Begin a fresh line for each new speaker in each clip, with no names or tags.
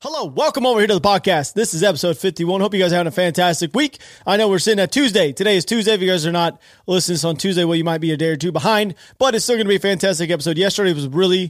Hello, welcome over here to the podcast. This is episode 51. Hope you guys are having a fantastic week. I know we're sitting at Tuesday. Today is Tuesday. If you guys are not listening to this on Tuesday, well, you might be a day or two behind, but it's still going to be a fantastic episode. Yesterday was really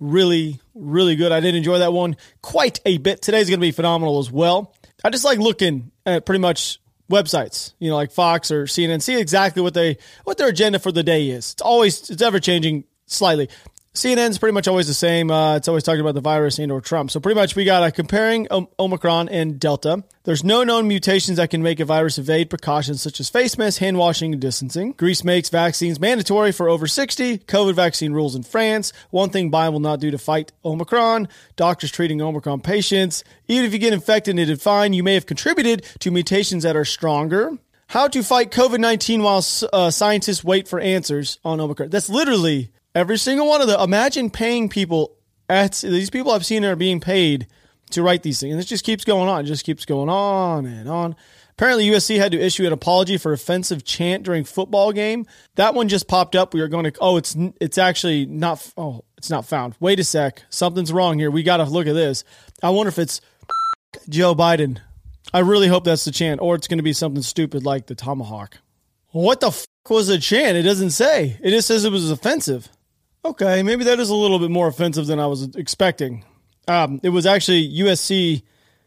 good. I did enjoy that one quite a bit. Today's going to be phenomenal as well. I just like looking at pretty much websites, like Fox or CNN, see exactly what their agenda for the day is. It's ever changing slightly. CNN's pretty much always the same. It's always talking about the virus and or Trump. So pretty much we got comparing Omicron and Delta. There's no known mutations that can make a virus evade precautions such as face masks, hand washing, and distancing. Greece makes vaccines mandatory for over 60. COVID vaccine rules in France. One thing Biden will not do to fight Omicron. Doctors treating Omicron patients. Even if you get infected and fine, you may have contributed to mutations that are stronger. How to fight COVID-19 while scientists wait for answers on Omicron. That's literally every single one of them. Imagine paying people. These people I've seen are being paid to write these things. And it just keeps going on. It just keeps going on and on. Apparently, USC had to issue an apology for offensive chant during football game. That one just popped up. We are going to, it's actually not, it's not found. Wait a sec. Something's wrong here. We got to look at this. I wonder if it's Joe Biden. I really hope that's the chant, or it's going to be something stupid like the tomahawk. What the was the chant? It doesn't say. It just says it was offensive. Okay, maybe that is a little bit more offensive than I was expecting. It was actually USC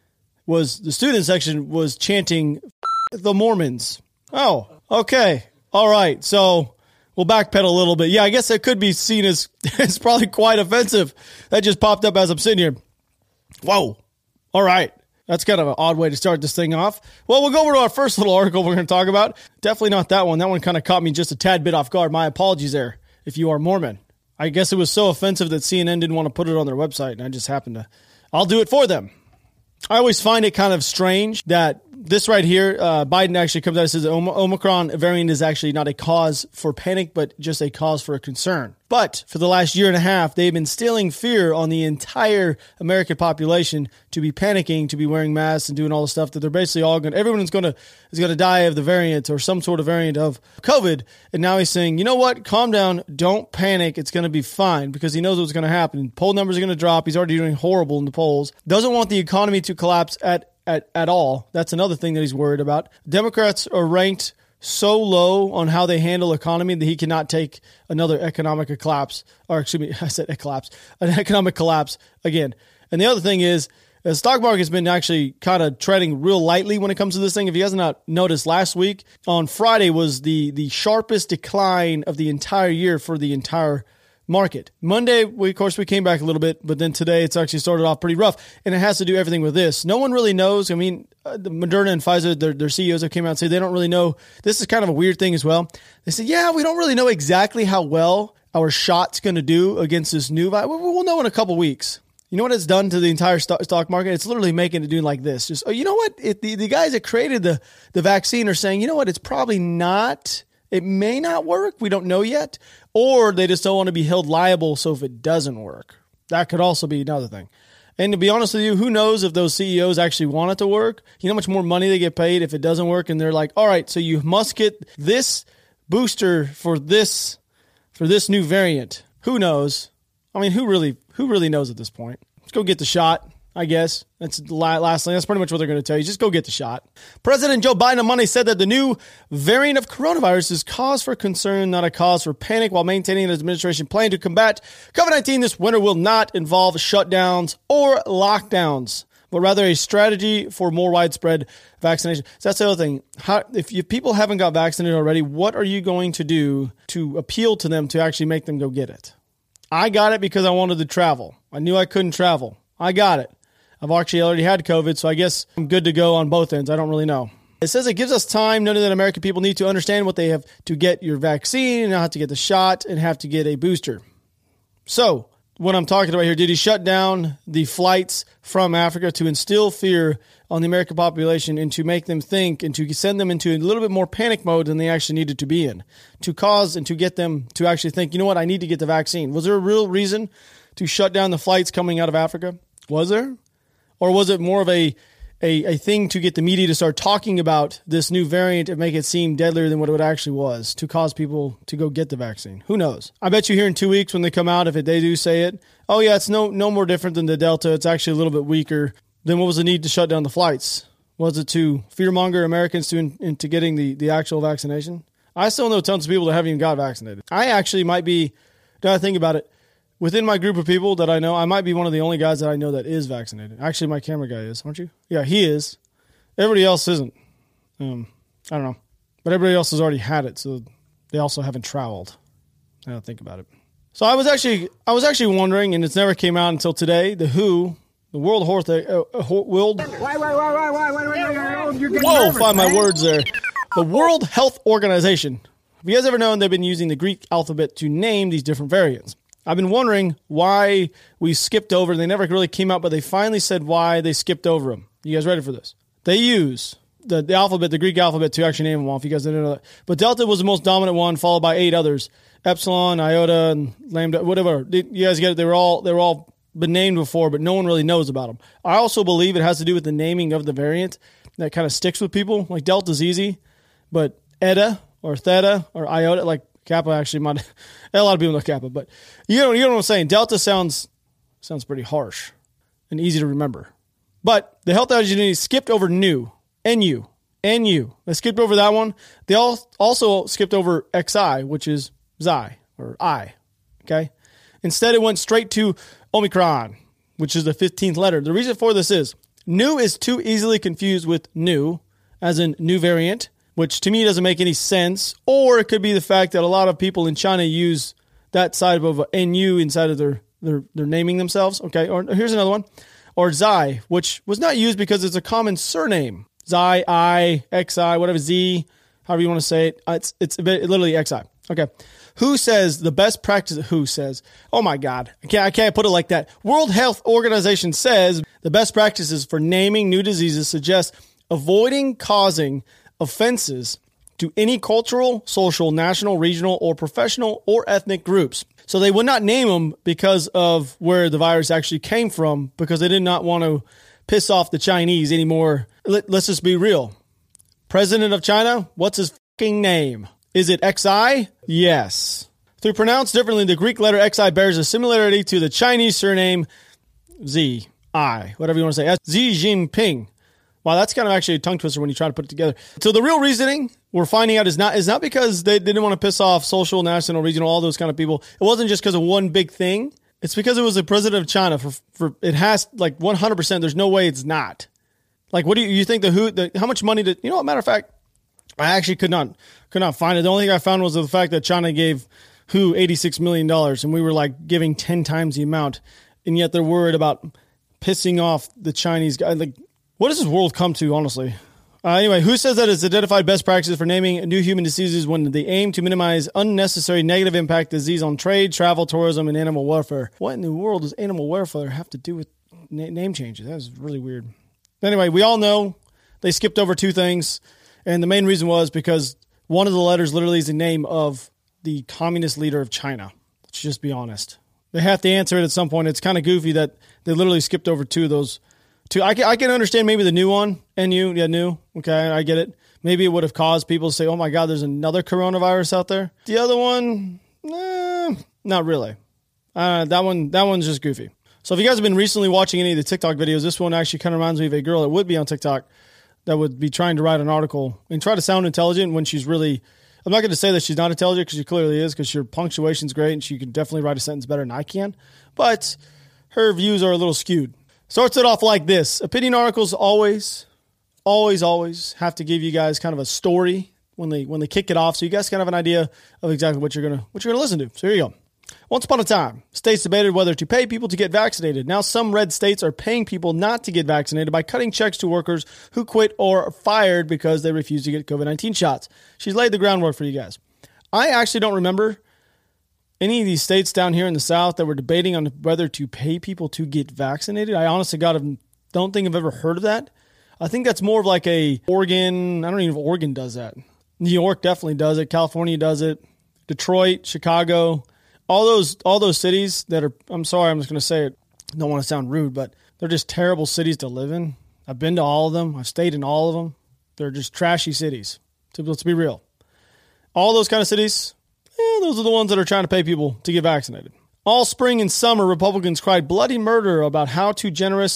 the student section was chanting the Mormons. Oh, okay. All right. So we'll backpedal a little bit. Yeah, I guess that could be seen as probably quite offensive. That just popped up as I'm sitting here. Whoa. All right. That's kind of an odd way to start this thing off. Well, we'll go over to our first little article we're going to talk about. Definitely not that one. That one kind of caught me just a tad bit off guard. My apologies there if you are Mormon. I guess it was so offensive that CNN didn't want to put it on their website, and I just happened to. I'll do it for them. I always find it kind of strange that this right here, Biden actually comes out and says the Omicron variant is actually not a cause for panic, but just a cause for a concern. But for the last year and a half, they've been instilling fear on the entire American population to be panicking, to be wearing masks and doing all the stuff that they're basically all everyone is going to die of the variant or some sort of variant of COVID. And now he's saying, you know what? Calm down. Don't panic. It's going to be fine, because he knows what's going to happen. Poll numbers are going to drop. He's already doing horrible in the polls. Doesn't want the economy to collapse at all. That's another thing that he's worried about. Democrats are ranked so low on how they handle economy that he cannot take another economic collapse, or excuse me, I said an economic collapse again. And the other thing is, the stock market has been actually kind of treading real lightly when it comes to this thing. If you guys have not noticed, last week on Friday was the sharpest decline of the entire year for the entire market. Monday, of course, we came back a little bit, but then today it's actually started off pretty rough, and it has to do everything with this. No one really knows. I mean, the Moderna and Pfizer, their CEOs have came out and said they don't really know. This is kind of a weird thing as well. They said, yeah, we don't really know exactly how well our shot's going to do against this new virus. We'll know in a couple weeks. You know what it's done to the entire stock market? It's literally making it do like this. Just, you know what? The guys that created the vaccine are saying, you know what? It's probably not. It may not work. We don't know yet. Or they just don't want to be held liable. So if it doesn't work, that could also be another thing. And to be honest with you, who knows if those CEOs actually want it to work? You know how much more money they get paid if it doesn't work? And they're like, all right, so you must get this booster for this new variant. Who knows? I mean, who really knows at this point? Let's go get the shot, I guess. That's the last thing. That's pretty much what they're going to tell you. Just go get the shot. President Joe Biden on Monday said that the new variant of coronavirus is cause for concern, not a cause for panic, while maintaining his administration plan to combat COVID-19 this winter will not involve shutdowns or lockdowns, but rather a strategy for more widespread vaccination. So that's the other thing. If people haven't got vaccinated already, what are you going to do to appeal to them to actually make them go get it? I got it because I wanted to travel. I knew I couldn't travel. I got it. I've actually already had COVID, so I guess I'm good to go on both ends. I don't really know. It says it gives us time, noting that American people need to understand what they have to get your vaccine, and have to get the shot, and have to get a booster. So, what I'm talking about here, did he shut down the flights from Africa to instill fear on the American population and to make them think and to send them into a little bit more panic mode than they actually needed to be in, to cause and to get them to actually think, you know what, I need to get the vaccine? Was there a real reason to shut down the flights coming out of Africa? Was there? Or was it more of a thing to get the media to start talking about this new variant and make it seem deadlier than what it actually was, to cause people to go get the vaccine? Who knows? I bet you here in 2 weeks when they come out, if they do say it, oh yeah, it's no more different than the Delta. It's actually a little bit weaker. then what was the need to shut down the flights? Was it to fearmonger Americans into getting the actual vaccination? I still know tons of people that haven't even got vaccinated. I actually might be, now I think about it, within my group of people that I know, I might be one of the only guys that I know that is vaccinated. Actually, my camera guy is, aren't you? Yeah, he is. Everybody else isn't. I don't know. But everybody else has already had it, so they also haven't traveled. I don't think about it. So I was actually wondering, and it's never came out until today, the WHO, the World Health... Whoa, find my words there. The World Health Organization. Have you guys ever known they've been using the Greek alphabet to name these different variants? I've been wondering why we skipped over. They never really came out, but they finally said why they skipped over them. You guys ready for this? They use the alphabet, the Greek alphabet, to actually name them all, if you guys didn't know that. But Delta was the most dominant one, followed by 8 others. Epsilon, Iota, and Lambda, whatever. You guys get it. They were all been named before, but no one really knows about them. I also believe it has to do with the naming of the variant that kind of sticks with people. Like Delta's easy, but Eta or Theta or Iota, like Kappa actually might, a lot of people know Kappa, but you know what I'm saying. Delta sounds pretty harsh and easy to remember. But the health agency skipped over Nu. They skipped over that one. They also skipped over XI, which is Xi or I. Okay. Instead, it went straight to Omicron, which is the 15th letter. The reason for this is Nu is too easily confused with new, as in new variant, which to me doesn't make any sense. Or it could be the fact that a lot of people in China use that side of a NU inside of their naming themselves. Okay. Or here's another one. Or Xi, which was not used because it's a common surname. Xi, I, Xi, whatever, Z, however you want to say it. It's literally Xi. Okay. WHO says the best practice, WHO says, oh my God, I can't put it like that. World Health Organization says the best practices for naming new diseases suggest avoiding causing offenses to any cultural, social, national, regional, or professional or ethnic groups. So they would not name them because of where the virus actually came from, because they did not want to piss off the Chinese anymore. Let's just be real. President of China, what's his fucking name? Is it Xi? Yes. Though pronounced differently, the Greek letter Xi bears a similarity to the Chinese surname Z, I, whatever you want to say, Xi Jinping. Wow, that's kind of actually a tongue twister when you try to put it together. So the real reasoning we're finding out is not because they didn't want to piss off social, national, regional, all those kind of people. It wasn't just because of one big thing. It's because it was the president of China. For it has like 100%. There's no way it's not. Like, what do you think how much money did, matter of fact, I actually could not find it. The only thing I found was the fact that China gave WHO $86 million, and we were like giving 10 times the amount, and yet they're worried about pissing off the Chinese guy. Like, what does this world come to, honestly? Anyway, WHO says that it's identified best practices for naming new human diseases when they aim to minimize unnecessary negative impact disease on trade, travel, tourism, and animal welfare. What in the world does animal welfare have to do with name changes? That's really weird. Anyway, we all know they skipped over 2 things, and the main reason was because one of the letters literally is the name of the communist leader of China. Let's just be honest. They have to answer it at some point. It's kind of goofy that they literally skipped over 2 of those. I can understand maybe the new one, NU, yeah, new. Okay, I get it. Maybe it would have caused people to say, oh my God, there's another coronavirus out there. The other one, not really. That one's just goofy. So if you guys have been recently watching any of the TikTok videos, this one actually kind of reminds me of a girl that would be on TikTok that would be trying to write an article and try to sound intelligent when she's really, I'm not going to say that she's not intelligent because she clearly is, because her punctuation's great and she can definitely write a sentence better than I can, but her views are a little skewed. Starts it off like this. Opinion articles always have to give you guys kind of a story when they kick it off, so you guys kind of have an idea of exactly what you're gonna listen to. So here you go. Once upon a time, states debated whether to pay people to get vaccinated. Now some red states are paying people not to get vaccinated by cutting checks to workers who quit or are fired because they refuse to get COVID-19 shots. She's laid the groundwork for you guys. I actually don't remember any of these states down here in the South that were debating on whether to pay people to get vaccinated. I honestly don't think I've ever heard of that. I think that's more of like a Oregon. I don't even know if Oregon does that. New York definitely does it. California does it. Detroit, Chicago, all those cities that are, I'm sorry, I'm just going to say it. I don't want to sound rude, but they're just terrible cities to live in. I've been to all of them. I've stayed in all of them. They're just trashy cities. So let's be real. All those kind of cities, those are the ones that are trying to pay people to get vaccinated. All spring and summer, Republicans cried bloody murder about how too generous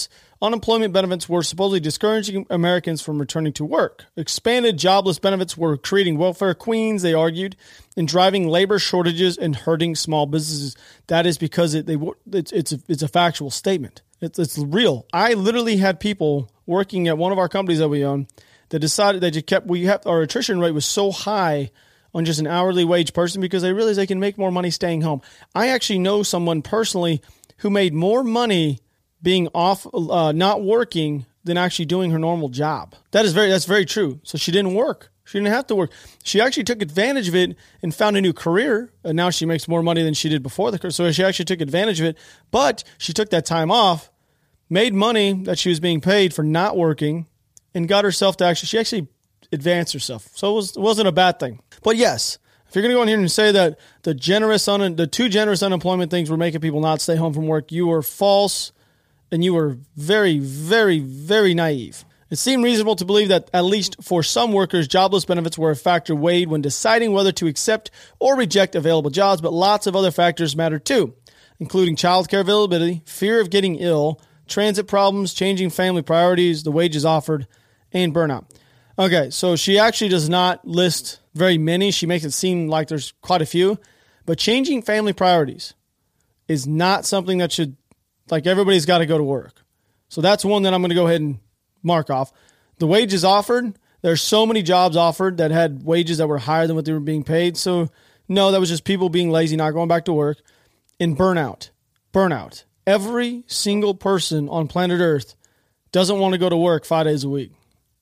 unemployment benefits were supposedly discouraging Americans from returning to work. Expanded jobless benefits were creating welfare queens, they argued, and driving labor shortages and hurting small businesses. That is because it's a factual statement. It's real. I literally had people working at one of our companies that we own that decided our attrition rate was so high on just an hourly wage person because they realized they can make more money staying home. I actually know someone personally who made more money being off, not working, than actually doing her normal job. That's very true. So she didn't work. She didn't have to work. She actually took advantage of it and found a new career. And now she makes more money than she did before the career. So she actually took advantage of it. But she took that time off, made money that she was being paid for not working, and got herself to she actually advanced herself. So it wasn't a bad thing. But yes, if you're going to go in here and say that the two generous unemployment things were making people not stay home from work, you are false and you are very, very, very naive. It seemed reasonable to believe that at least for some workers, jobless benefits were a factor weighed when deciding whether to accept or reject available jobs, but lots of other factors mattered too, including childcare availability, fear of getting ill, transit problems, changing family priorities, the wages offered, and burnout. Okay, so she actually does not list very many. She makes it seem like there's quite a few. But changing family priorities is not something that should, like, everybody's got to go to work. So that's one that I'm going to go ahead and mark off. The wages offered, there's so many jobs offered that had wages that were higher than what they were being paid. So no, that was just people being lazy, not going back to work. And burnout. Every single person on planet Earth doesn't want to go to work 5 days a week.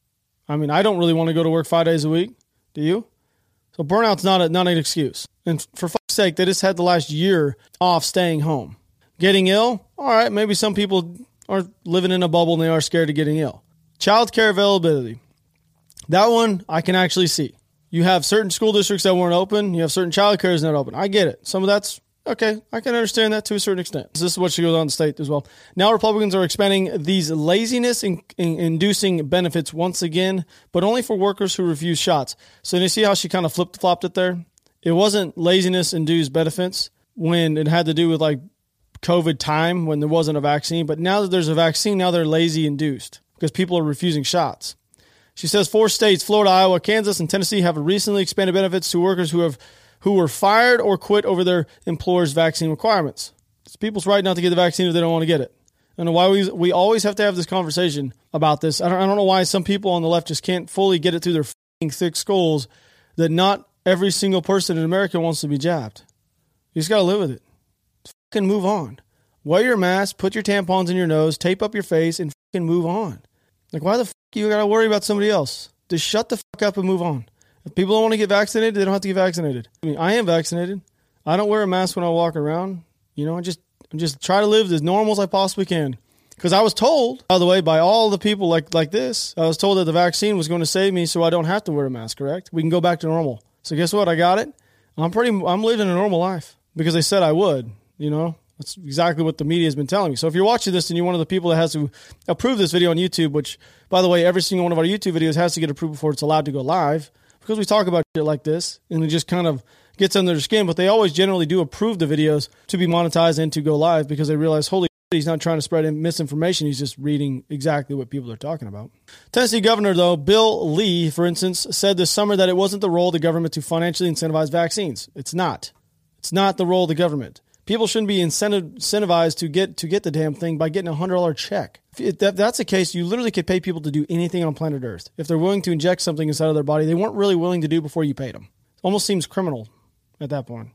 I mean, I don't really want to go to work 5 days a week. Do you? So burnout's not an excuse. And for fuck's sake, they just had the last year off staying home. Getting ill? All right, maybe some people are living in a bubble and they are scared of getting ill. Childcare availability. That one I can actually see. You have certain school districts that weren't open. You have certain childcares not open. I get it. Some of that's okay. I can understand that to a certain extent. This is what she goes on to state as well. Now Republicans are expanding these laziness-inducing benefits once again, but only for workers who refuse shots. So you see how she kind of flip-flopped it there? It wasn't laziness-induced benefits when it had to do with like COVID time when there wasn't a vaccine. But now that there's a vaccine, now they're lazy-induced because people are refusing shots. She says 4 states, Florida, Iowa, Kansas, and Tennessee, have recently expanded benefits to workers who were fired or quit over their employer's vaccine requirements. It's people's right not to get the vaccine if they don't want to get it. I don't know why we always have to have this conversation about this. I don't know why some people on the left just can't fully get it through their thick skulls that not every single person in America wants to be jabbed. You just got to live with it. Fucking move on. Wear your mask, put your tampons in your nose, tape up your face, and fucking move on. Like, why the fuck you got to worry about somebody else? Just shut the fuck up and move on. If people don't want to get vaccinated, they don't have to get vaccinated. I mean, I am vaccinated. I don't wear a mask when I walk around. You know, I just try to live as normal as I possibly can. Because I was told, by the way, by all the people like this, I was told that the vaccine was going to save me so I don't have to wear a mask, correct? We can go back to normal. So guess what? I got it. I'm living a normal life because they said I would, you know. That's exactly what the media has been telling me. So if you're watching this and you're one of the people that has to approve this video on YouTube, which, by the way, every single one of our YouTube videos has to get approved before it's allowed to go live, because we talk about shit like this, and it just kind of gets under their skin, but they always generally do approve the videos to be monetized and to go live because they realize, holy shit, he's not trying to spread misinformation. He's just reading exactly what people are talking about. Tennessee Governor, though, Bill Lee, for instance, said this summer that it wasn't the role of the government to financially incentivize vaccines. It's not. It's not the role of the government. People shouldn't be incentivized to get the damn thing by getting a $100 check. If that's the case, you literally could pay people to do anything on planet Earth. If they're willing to inject something inside of their body, they weren't really willing to do before you paid them. It almost seems criminal at that point.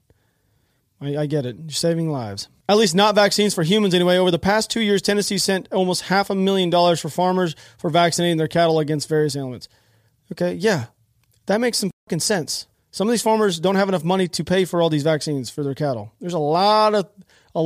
I get it. You're saving lives. At least not vaccines for humans anyway. Over the past 2 years, Tennessee sent almost $500,000 for farmers for vaccinating their cattle against various ailments. Okay, yeah, that makes some fucking sense. Some of these farmers don't have enough money to pay for all these vaccines for their cattle. There's a lot of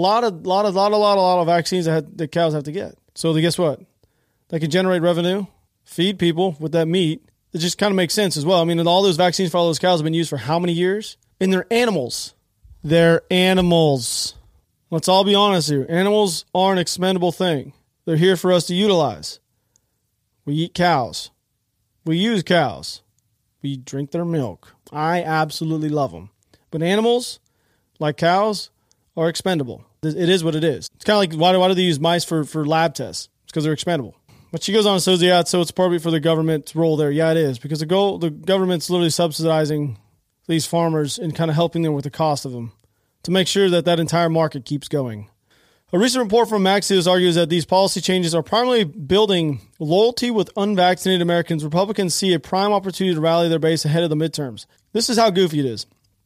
vaccines that the cows have to get. So guess what? They can generate revenue, feed people with that meat. It just kind of makes sense as well. I mean, all those vaccines for all those cows have been used for how many years? And they're animals. They're animals. Let's all be honest here. Animals are an expendable thing. They're here for us to utilize. We eat cows. We use cows. We drink their milk. I absolutely love them. But animals, like cows, are expendable. It is what it is. It's kind of like, why do they use mice for lab tests? because they're expendable. But she goes on and says, yeah, so it's appropriate for the government's role there. Yeah, it is, because the government's literally subsidizing these farmers and kind of helping them with the cost of them to make sure that that entire market keeps going. A recent report from Axios argues that these policy changes are primarily building loyalty with unvaccinated Americans. Republicans see a prime opportunity to rally their base ahead of the midterms. This is how goofy it is.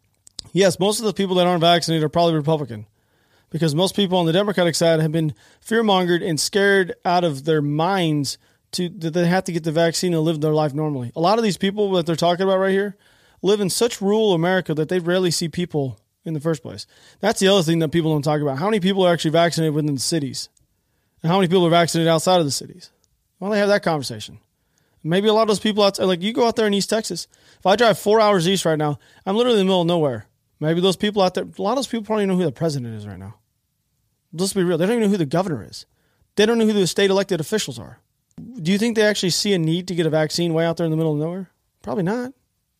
Yes, most of the people that aren't vaccinated are probably Republican, because most people on the Democratic side have been fear-mongered and scared out of their minds that they have to get the vaccine and live their life normally. A lot of these people that they're talking about right here live in such rural America that they rarely see people in the first place. That's the other thing that people don't talk about. How many people are actually vaccinated within the cities? And how many people are vaccinated outside of the cities? Well, they have that conversation. Maybe a lot of those people outside, like you go out there in East Texas. If I drive 4 hours east right now, I'm literally in the middle of nowhere. Maybe those people out there, a lot of those people probably know who the president is right now. Let's be real. They don't even know who the governor is. They don't know who the state elected officials are. Do you think they actually see a need to get a vaccine way out there in the middle of nowhere? Probably not.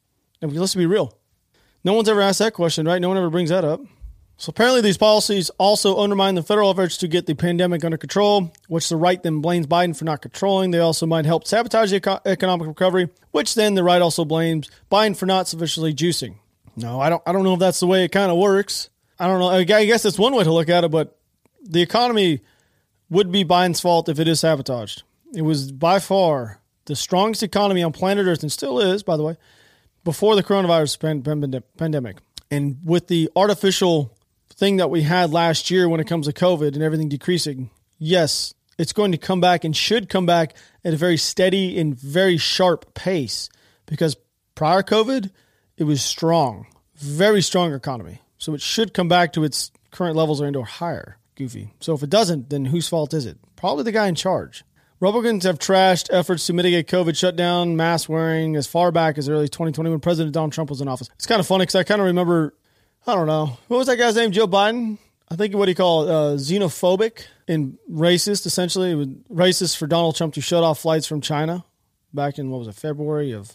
I mean, let's be real. No one's ever asked that question, right? No one ever brings that up. So apparently these policies also undermine the federal efforts to get the pandemic under control, which the right then blames Biden for not controlling. They also might help sabotage the economic recovery, which then the right also blames Biden for not sufficiently juicing. No, I don't know if that's the way it kind of works. I don't know. I guess that's one way to look at it, but the economy would be Biden's fault if it is sabotaged. It was by far the strongest economy on planet Earth, and still is, by the way, before the coronavirus pandemic. And with the artificial thing that we had last year when it comes to COVID and everything decreasing, yes, it's going to come back and should come back at a very steady and very sharp pace, because prior COVID, it was strong, very strong economy. So it should come back to its current levels or into higher. Goofy. So if it doesn't, then whose fault is it? Probably the guy in charge. Republicans have trashed efforts to mitigate COVID shutdown, mask wearing as far back as early 2020 when President Donald Trump was in office. It's kind of funny because I kind of remember, I don't know, what was that guy's name? Joe Biden? I think what he called xenophobic and racist, essentially. It was racist for Donald Trump to shut off flights from China back in, February of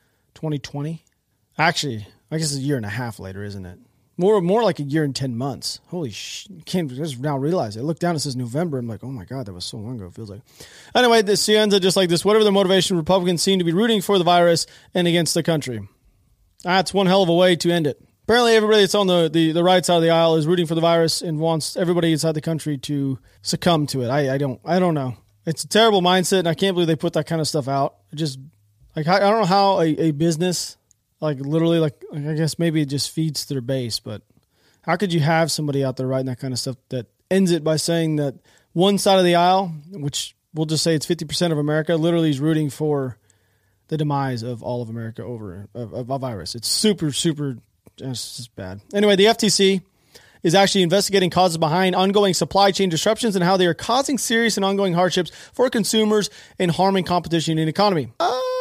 2020. Actually, I guess it's a year and a half later, isn't it? More like a year and 10 months. Holy shit. Can't just now realize it. I look down, it says November. I'm like, oh my God, that was so long ago, it feels like. Anyway, this ends just like this. Whatever the motivation, Republicans seem to be rooting for the virus and against the country. That's one hell of a way to end it. Apparently everybody that's on the right side of the aisle is rooting for the virus and wants everybody inside the country to succumb to it. I don't know. It's a terrible mindset, and I can't believe they put that kind of stuff out. I don't know how a business, I guess maybe it just feeds their base, but how could you have somebody out there writing that kind of stuff that ends it by saying that one side of the aisle, which we'll just say it's 50% of America, literally is rooting for the demise of all of America over a virus. It's super, super, it's just bad. Anyway, the FTC is actually investigating causes behind ongoing supply chain disruptions and how they are causing serious and ongoing hardships for consumers and harming competition in the economy.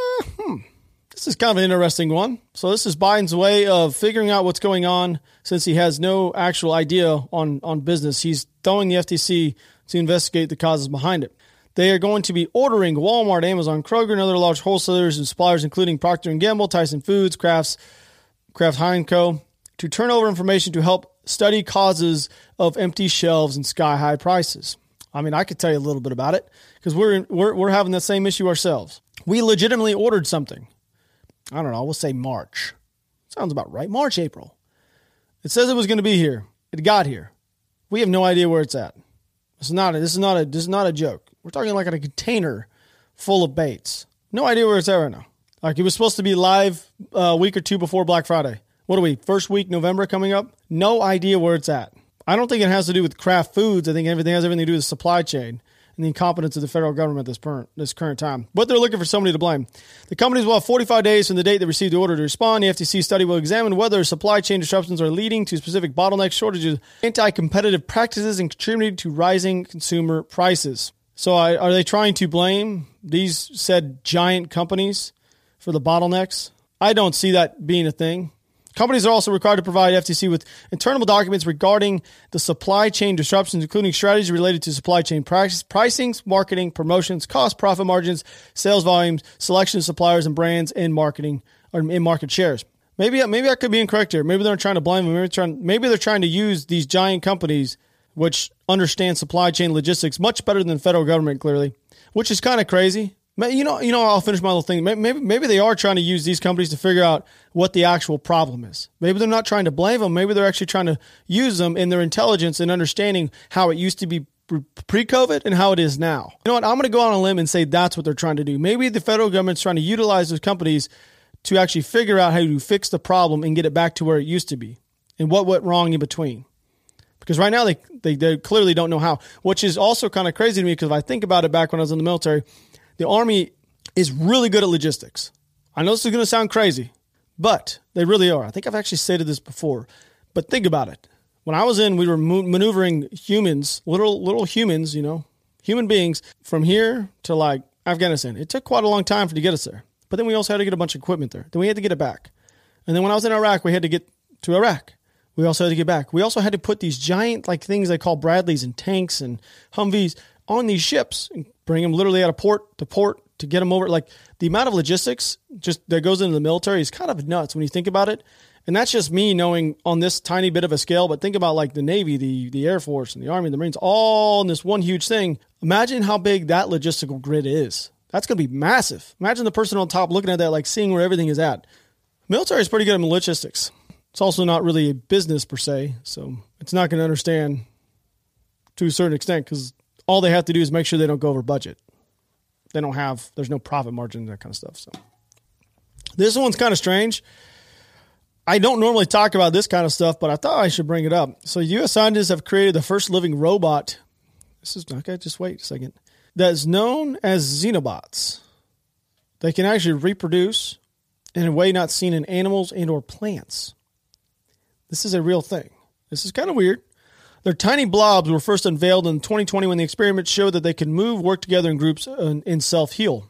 This is kind of an interesting one. So this is Biden's way of figuring out what's going on since he has no actual idea on business. He's throwing the FTC to investigate the causes behind it. They are going to be ordering Walmart, Amazon, Kroger, and other large wholesalers and suppliers, including Procter & Gamble, Tyson Foods, Kraft Heinz Co., to turn over information to help study causes of empty shelves and sky-high prices. I mean, I could tell you a little bit about it because we're having the same issue ourselves. We legitimately ordered something. I don't know, we'll say March. Sounds about right. March, April. It says it was going to be here. It got here. We have no idea where it's at. This is not a joke. We're talking like in a container full of baits. No idea where it's at right now. Like it was supposed to be live a week or two before Black Friday. What are we, first week November coming up? No idea where it's at. I don't think it has to do with Kraft Foods. I think everything has everything to do with the supply chain and the incompetence of the federal government at this current time. But they're looking for somebody to blame. The companies will have 45 days from the date they received the order to respond. The FTC study will examine whether supply chain disruptions are leading to specific bottlenecks, shortages, anti-competitive practices, and contributing to rising consumer prices. So are they trying to blame these said giant companies for the bottlenecks? I don't see that being a thing. Companies are also required to provide FTC with internal documents regarding the supply chain disruptions, including strategies related to supply chain pricings, marketing, promotions, cost, profit margins, sales volumes, selection of suppliers and brands, and marketing or in market shares. Maybe I could be incorrect here. Maybe they're trying to blame them. Maybe they're trying to use these giant companies, which understand supply chain logistics much better than the federal government, clearly, which is kind of crazy. I'll finish my little thing. Maybe they are trying to use these companies to figure out what the actual problem is. Maybe they're not trying to blame them. Maybe they're actually trying to use them in their intelligence and understanding how it used to be pre-COVID and how it is now. You know what? I'm going to go on a limb and say that's what they're trying to do. Maybe the federal government's trying to utilize those companies to actually figure out how to fix the problem and get it back to where it used to be and what went wrong in between. Because right now they clearly don't know how, which is also kind of crazy to me because if I think about it back when I was in the military, the Army is really good at logistics. I know this is going to sound crazy, but they really are. I think I've actually stated this before, but think about it. When I was we were maneuvering humans, little humans, human beings from here to like Afghanistan. It took quite a long time to get us there. But then we also had to get a bunch of equipment there. Then we had to get it back. And then when I was in Iraq, we had to get to Iraq. We also had to get back. We also had to put these giant things they call Bradleys and tanks and Humvees on these ships and bring them literally out of port to get them over. The amount of logistics just that goes into the military is kind of nuts when you think about it. And that's just me knowing on this tiny bit of a scale. But think about the Navy, the Air Force, and the Army, and the Marines, all in this one huge thing. Imagine how big that logistical grid is. That's going to be massive. Imagine the person on top looking at that, seeing where everything is at. Military is pretty good at logistics. It's also not really a business per se, so it's not going to understand to a certain extent because all they have to do is make sure they don't go over budget. There's no profit margin, that kind of stuff. So this one's kind of strange. I don't normally talk about this kind of stuff, but I thought I should bring it up. So U.S. scientists have created the first living robot. This is okay. Just wait a second. That's known as xenobots. They can actually reproduce in a way not seen in animals and or plants. This is a real thing. This is kind of weird. Their tiny blobs were first unveiled in 2020 when the experiment showed that they could move, work together in groups, and self-heal.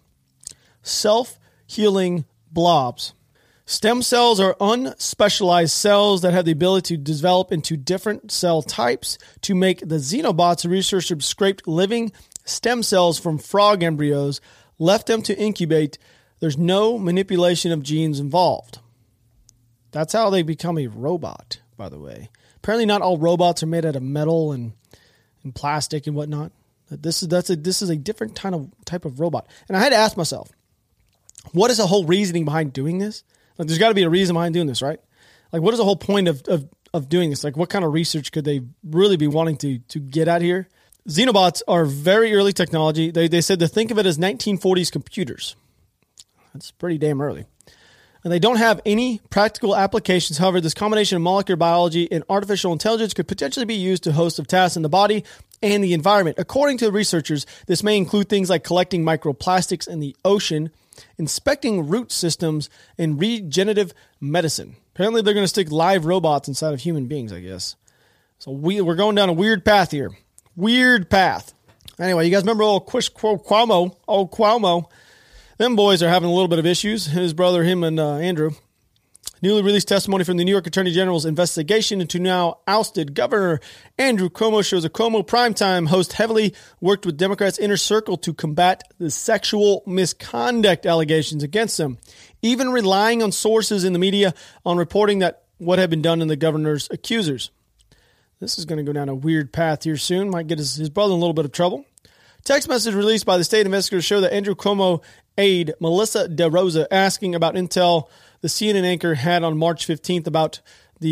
Self-healing blobs. Stem cells are unspecialized cells that have the ability to develop into different cell types. To make the xenobots, researchers scraped living stem cells from frog embryos, left them to incubate. There's no manipulation of genes involved. That's how they become a robot, by the way. Apparently not all robots are made out of metal and plastic and whatnot. This is a different type of robot. And I had to ask myself, what is the whole reasoning behind doing this? There's got to be a reason behind doing this, right? What is the whole point of doing this? What kind of research could they really be wanting to get at here? Xenobots are very early technology. They said to think of it as 1940s computers. That's pretty damn early. And they don't have any practical applications. However, this combination of molecular biology and artificial intelligence could potentially be used to host of tasks in the body and the environment. According to the researchers, this may include things like collecting microplastics in the ocean, inspecting root systems, and regenerative medicine. Apparently, they're going to stick live robots inside of human beings, I guess. So we're going down a weird path here. Weird path. Anyway, you guys remember old Cuomo? Old Cuomo. Them boys are having a little bit of issues. His brother, him and Andrew. Newly released testimony from the New York Attorney General's investigation into now ousted Governor Andrew Cuomo shows a Cuomo primetime host heavily worked with Democrats' inner circle to combat the sexual misconduct allegations against him, even relying on sources in the media on reporting that what had been done in the governor's accusers. This is going to go down a weird path here soon. Might get his brother in a little bit of trouble. Text message released by the state investigators show that Andrew Cuomo aide Melissa DeRosa asking about intel the CNN anchor had on March 15th about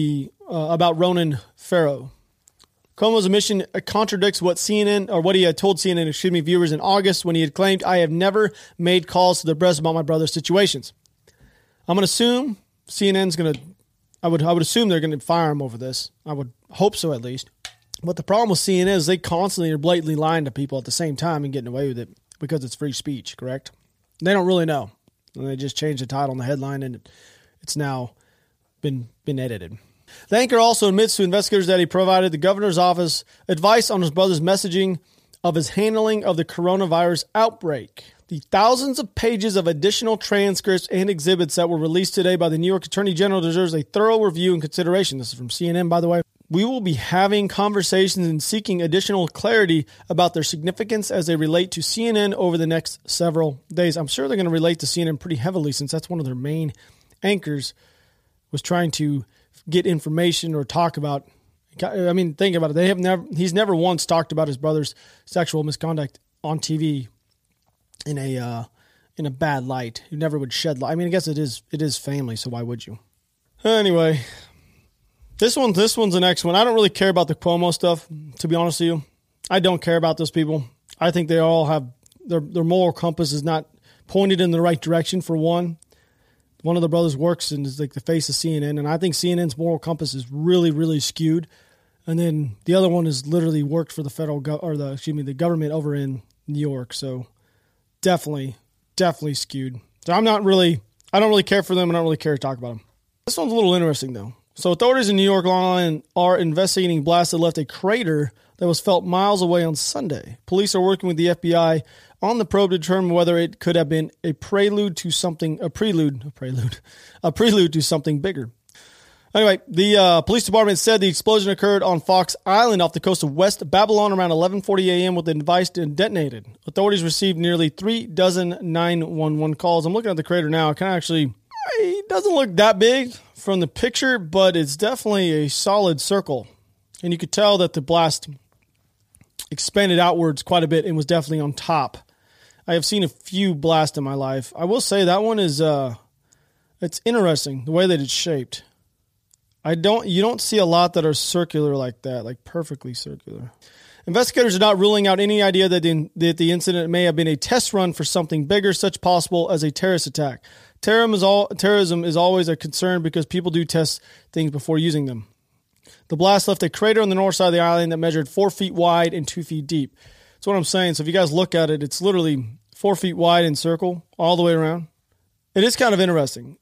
Ronan Farrow. Cuomo's admission contradicts what he had told CNN, viewers in August when he had claimed, "I have never made calls to the press about my brother's situations." I'm going to assume CNN's going to. I would assume they're going to fire him over this. I would hope so at least. But the problem with CNN is they constantly are blatantly lying to people at the same time and getting away with it because it's free speech, correct? They don't really know. And they just changed the title and the headline, and it's now been edited. The anchor also admits to investigators that he provided the governor's office advice on his brother's messaging of his handling of the coronavirus outbreak. The thousands of pages of additional transcripts and exhibits that were released today by the New York Attorney General deserves a thorough review and consideration. This is from CNN, by the way. We will be having conversations and seeking additional clarity about their significance as they relate to CNN over the next several days. I'm sure they're going to relate to CNN pretty heavily since that's one of their main anchors was trying to get information or talk about. I mean, think about it. He's never once talked about his brother's sexual misconduct on TV in a bad light. You never would shed light. I mean, I guess it is family, so why would you? Anyway, this one's the next one. I don't really care about the Cuomo stuff, to be honest with you. I don't care about those people. I think they all have their moral compass is not pointed in the right direction. For one of the brothers works and is like the face of CNN, and I think CNN's moral compass is really, really skewed. And then the other one has literally worked for the the government over in New York. So definitely skewed. So I don't really care for them, and I don't really care to talk about them. This one's a little interesting though. So authorities in New York, Long Island are investigating blast that left a crater that was felt miles away on Sunday. Police are working with the FBI on the probe to determine whether it could have been a prelude to something bigger. Anyway, the police department said the explosion occurred on Fox Island off the coast of West Babylon around 11:40 a.m. with the device detonated. Authorities received nearly 36 911 calls. I'm looking at the crater now. It doesn't look that big from the picture, but it's definitely a solid circle. And you could tell that the blast expanded outwards quite a bit and was definitely on top. I have seen a few blasts in my life. I will say that one is, it's interesting the way that it's shaped. You don't see a lot that are circular like that, like perfectly circular. Investigators are not ruling out any idea that the incident may have been a test run for something bigger, such possible as a terrorist attack. Terrorism is always a concern because people do test things before using them. The blast left a crater on the north side of the island that measured 4 feet wide and 2 feet deep. That's what I'm saying. So if you guys look at it, it's literally 4 feet wide in circle all the way around. It is kind of interesting.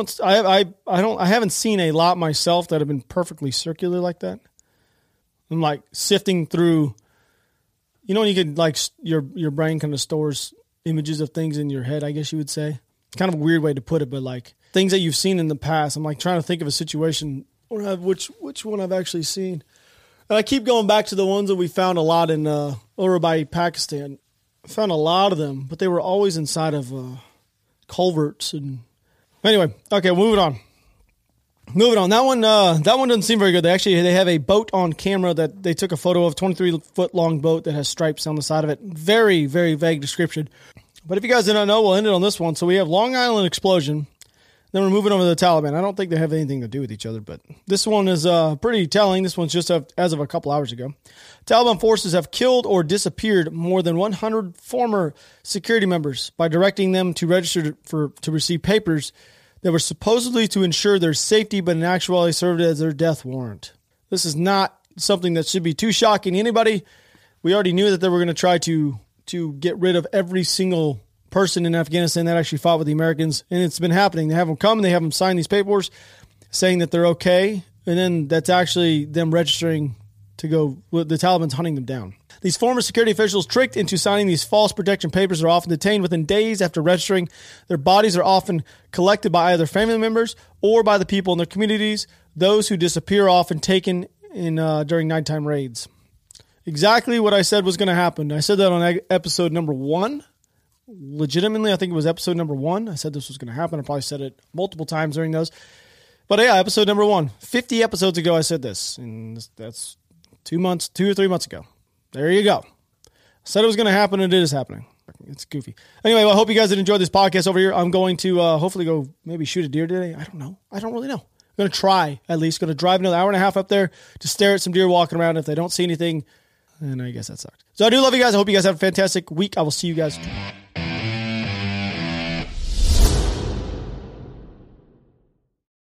I haven't seen a lot myself that have been perfectly circular like that. I'm like sifting through, when you can like your brain kind of stores images of things in your head, I guess you would say. Kind of a weird way to put it, but like things that you've seen in the past. I'm like trying to think of a situation or which one I've actually seen. And I keep going back to the ones that we found a lot in over by Pakistan. I found a lot of them, but they were always inside of culverts. And anyway, okay, moving on. That one doesn't seem very good. They have a boat on camera that they took a photo of, 23-foot long boat that has stripes on the side of it. Very, very vague description. But if you guys didn't know, we'll end it on this one. So we have Long Island explosion. Then we're moving over to the Taliban. I don't think they have anything to do with each other, but this one is pretty telling. This one's just as of a couple hours ago. Taliban forces have killed or disappeared more than 100 former security members by directing them to register to receive papers that were supposedly to ensure their safety, but in actuality served as their death warrant. This is not something that should be too shocking to anybody. We already knew that they were going to try to get rid of every single person in Afghanistan that actually fought with the Americans, and it's been happening. They have them come and they have them sign these papers saying that they're okay, and then that's actually them registering to go. The Taliban's hunting them down. These former security officials tricked into signing these false protection papers are often detained within days after registering. Their bodies are often collected by either family members or by the people in their communities. Those who disappear are often taken in during nighttime raids. Exactly what I said was going to happen. I said that on episode number 1. Legitimately, I think it was episode number 1. I said this was going to happen. I probably said it multiple times during those. But yeah, episode number 1. 50 episodes ago, I said this. And that's 2 or 3 months ago. There you go. I said it was going to happen, and it is happening. It's goofy. Anyway, well, I hope you guys did enjoy this podcast over here. I'm going to hopefully go maybe shoot a deer today. I don't know. I don't really know. I'm going to try, at least. Going to drive another hour and a half up there to stare at some deer walking around. If they don't see anything, then I guess that sucks. So I do love you guys. I hope you guys have a fantastic week. I will see you guys tomorrow.